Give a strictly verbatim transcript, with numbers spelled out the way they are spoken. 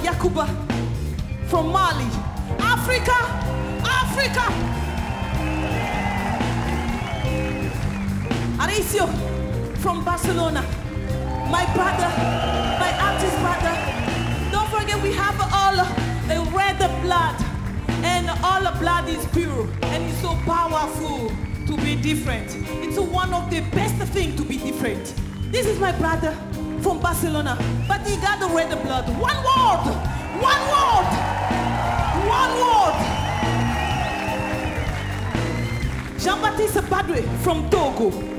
Yakuba from Mali. Africa, Africa. Arecio from Barcelona. My brother, my artist brother. Don't forget we have all a red blood, and all the blood is pure, and it's so powerful to be different. It's one of the best things to be different. This is my brother from Barcelona, but he got the red blood. One word, one word, one word. Jean-Baptiste Padre from Togo.